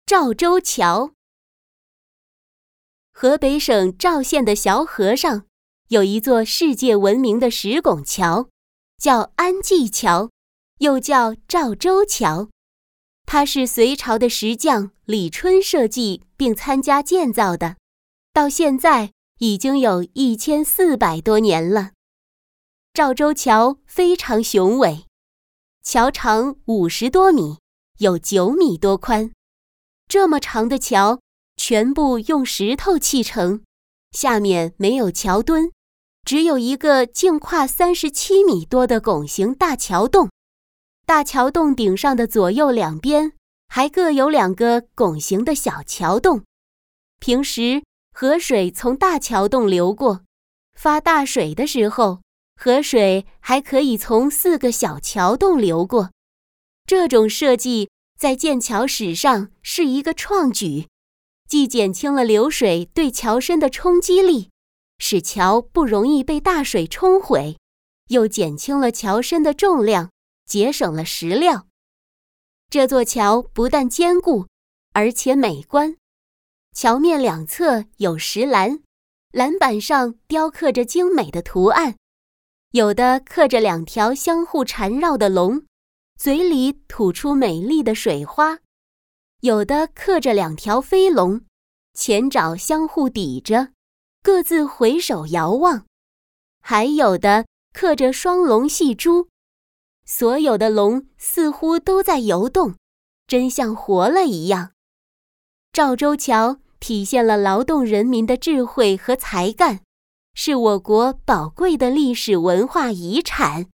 赵州桥。河北省赵县的萧河上有一座世界闻名的石拱桥，叫安济桥，又叫赵州桥。它是隋朝的石匠李春设计并参加建造的，到现在已经有1400多年了。赵州桥非常雄伟，桥长50多米，有9米多宽。这么长的桥全部用石头砌成，下面没有桥墩，只有一个径跨37米多的拱形大桥洞。大桥洞顶上的左右两边还各有2个拱形的小桥洞。平时河水从大桥洞流过，发大水的时候，河水还可以从4个小桥洞流过。这种设计在建桥史上是一个创举，既减轻了流水对桥身的冲击力，使桥不容易被大水冲毁，又减轻了桥身的重量，节省了石料。这座桥不但坚固，而且美观。桥面两侧有石栏，栏板上雕刻着精美的图案，有的刻着2条相互缠绕的龙，嘴里吐出美丽的水花；有的刻着2条飞龙，前爪相互抵着，各自回首遥望；还有的刻着双龙戏珠。所有的龙似乎都在游动，真像活了一样。赵州桥体现了劳动人民的智慧和才干，是我国宝贵的历史文化遗产。